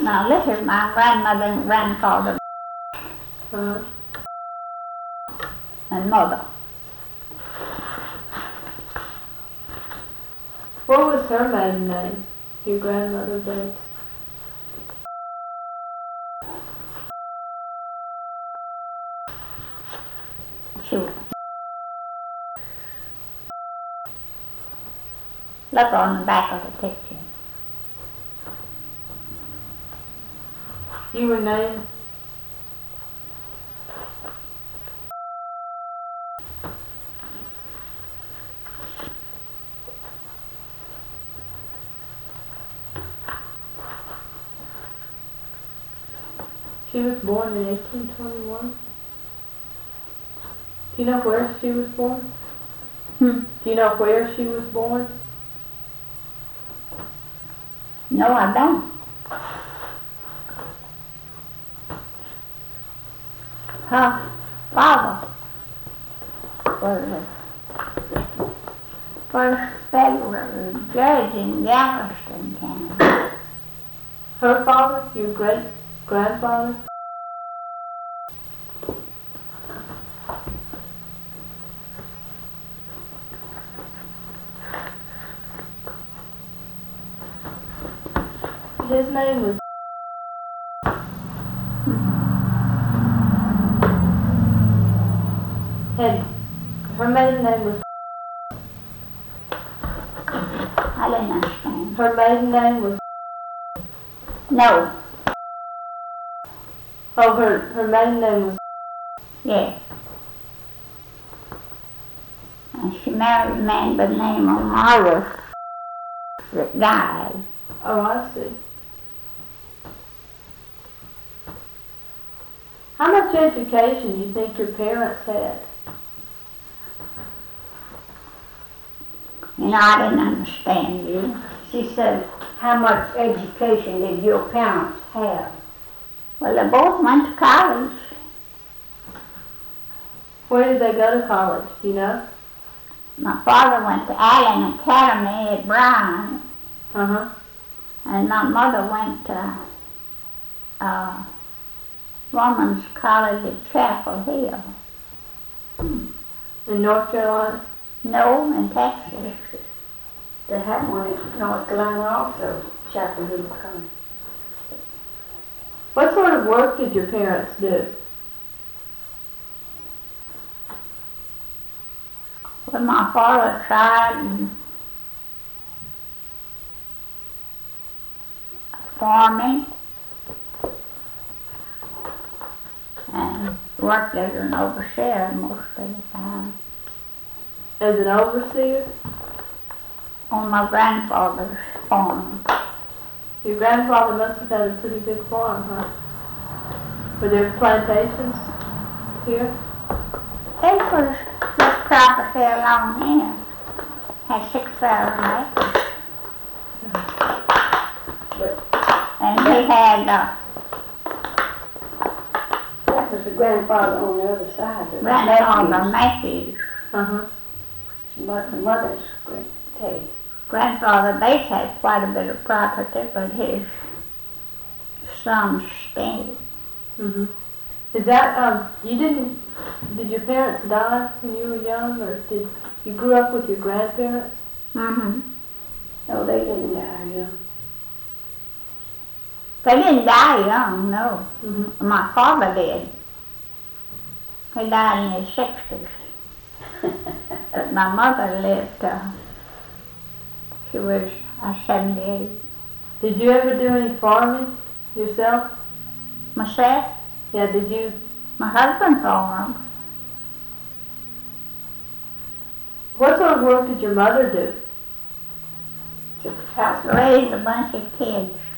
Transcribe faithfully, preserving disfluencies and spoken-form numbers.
Now this is my grandmother and grandfather Uh-huh. and mother. What was her maiden name? Your grandmother Bates. She was. Look on the back of the picture. You were named? She was born in eighteen twenty-one. Do you know where she was born? Hmm. Do you know where she was born? No, I don't. Her father was the first federal judge in Galveston County. Her father? Your great grandfather? His name was Hetty. Her maiden name was I didn't understand. her maiden name was No, oh her her maiden name was yes. And she married a man by the name of Morris that died. oh I see. How much education do you think your parents had? You know, I didn't understand you. She said, how much education did your parents have? Well, they both went to college. Where did they go to college? Do you know? My father went to Allen Academy at Bryan, Uh huh. and my mother went to uh, Woman's College at Chapel Hill. In North Carolina. No, in Texas. They had one in North Carolina also, Chapel Hill College. What sort of work did your parents do? Well, my father tried farming and worked as an overseer most of the time As an overseer? on my grandfather's farm. Your grandfather must have had a pretty big farm, huh? Were there plantations here? It was this property along here. Had six thousand acres. And he had, uh, That was the grandfather on the other side. The grandfather Matthews. Uh-huh. But the mother's great Teddy. Grandfather Bates had quite a bit of property, but his son stayed. Mm-hmm. Is that, um, you didn't, did your parents die when you were young, or did you grew up with your grandparents? Mm-hmm. No, they didn't die young. They didn't die young, no. Mm-hmm. My father did. He died in his sixties. But my mother lived, uh, she was uh, seventy-eight. Did you ever do any farming yourself? Myself, Yeah, did you, my husband farmed. what sort of work did your mother do? Just house. Raised a bunch of kids.